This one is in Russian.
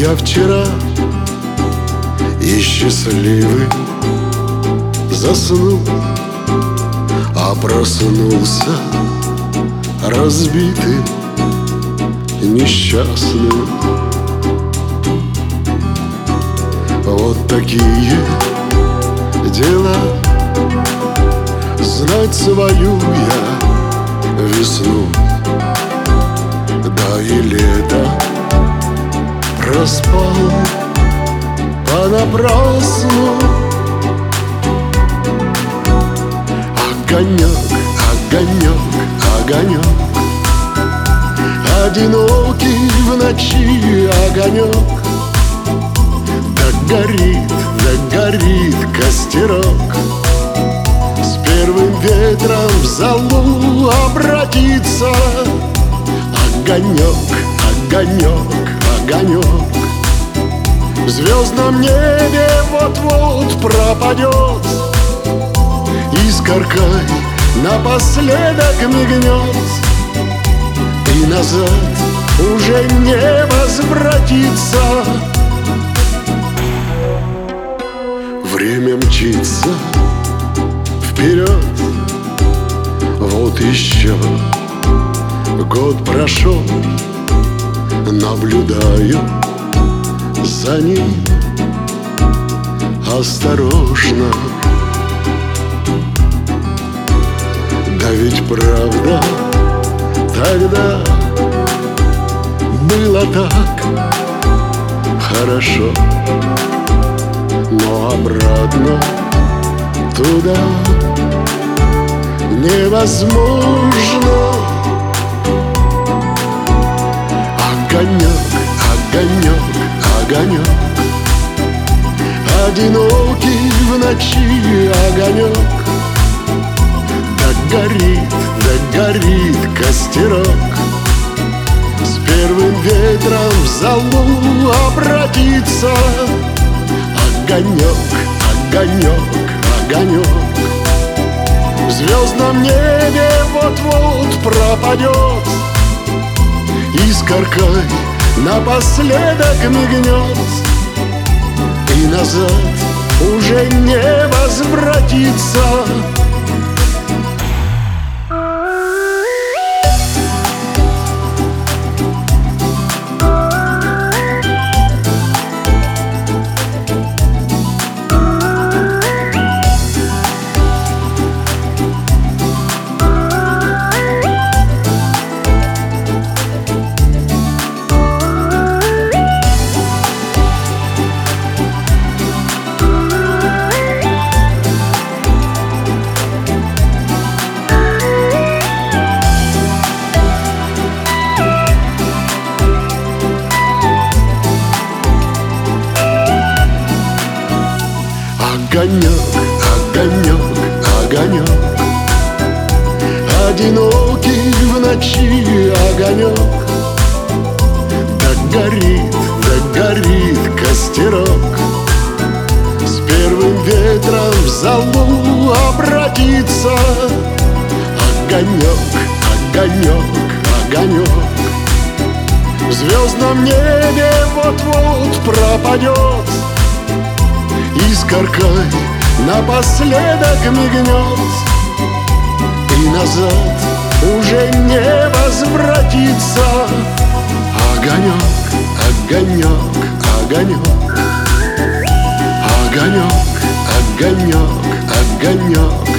Я вчера и счастливый заснул, а проснулся разбитый, несчастный. Вот такие дела. Знать свою я весну, да и лето проспал понапрасну. Огонек, огонек, огонек, одинокий в ночи огонек. Да горит костерок, с первым ветром в золу обратится. Огонек, огонек, огонек в звездном небе вот-вот пропадет. Искоркой напоследок мигнет, и назад уже не возвратится. Время мчится вперед, вот еще год прошел, наблюдаю за ним осторожно. Да ведь правда тогда было так хорошо, но обратно туда невозможно. Огонек, огонек, огонек, одинокий в ночи огонек. Да горит костерок, с первым ветром в золу обратится. Огонек, огонек, огонек в звездном небе вот-вот пропадет. Искоркой напоследок мигнет, и назад уже не возвратится. Огонек, огонек, огонек, одинокий в ночи огонек. Да горит костерок, с первым ветром в золу обратится. Огонек, огонек, огонек в звездном небе вот-вот пропадет. Искоркой напоследок мигнет, и назад уже не возвратится. Огонек, огонек, огонек, огонек, огонек, огонек.